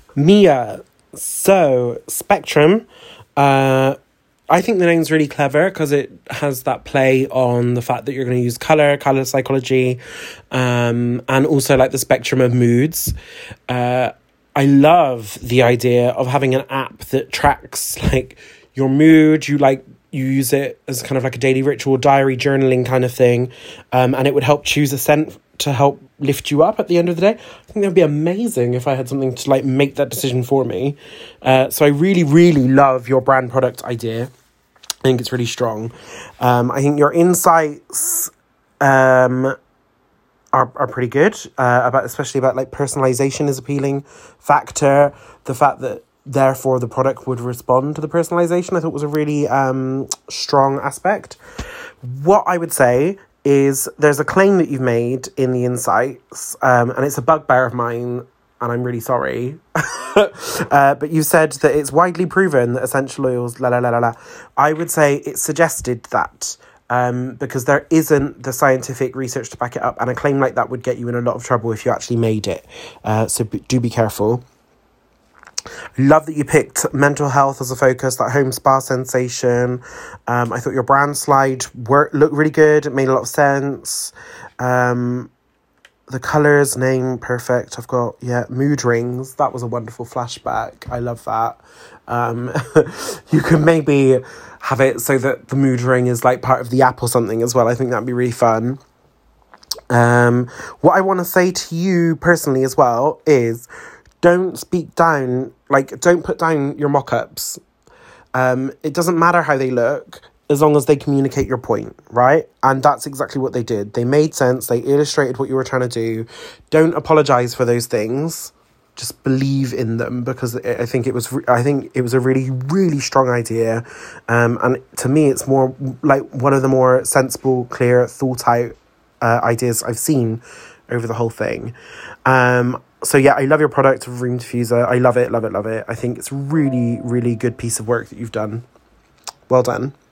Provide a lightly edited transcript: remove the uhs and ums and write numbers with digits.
Mia. So, Spectrum. I think the name's really clever because it has that play on the fact that you're going to use colour psychology, and also like the spectrum of moods. I love the idea of having an app that tracks like your mood. You use it as kind of like a daily ritual, diary journaling kind of thing, and it would help choose a scent to help lift you up at the end of the day. I think that would be amazing if I had something to like make that decision for me. So I really, really love your brand product idea. I think it's really strong. I think your insights are pretty good, especially about like personalization is appealing factor. The fact that therefore the product would respond to the personalization, I thought was a really strong aspect. What I would say is there's a claim that you've made in the insights, and it's a bugbear of mine, and I'm really sorry. But you said that it's widely proven that essential oils, I would say it suggested that, because there isn't the scientific research to back it up, and a claim like that would get you in a lot of trouble if you actually made it. So do be careful. Love that you picked mental health as a focus, that home spa sensation. I thought your brand slide looked really good. It made a lot of sense. The colours, name, perfect. I've got, mood rings. That was a wonderful flashback. I love that. You can maybe have it so that the mood ring is like part of the app or something as well. I think that'd be really fun. What I want to say to you personally as well is don't speak down, don't put down your mock-ups. It doesn't matter how they look, as long as they communicate your point, right? And that's exactly what they did. They made sense. They illustrated what you were trying to do. Don't apologise for those things. Just believe in them, because I think it was a really, really strong idea. And to me, it's more like one of the more sensible, clear, thought out ideas I've seen over the whole thing. So yeah, I love your product, Room Diffuser. I love it, love it, love it. I think it's a really, really good piece of work that you've done. Well done.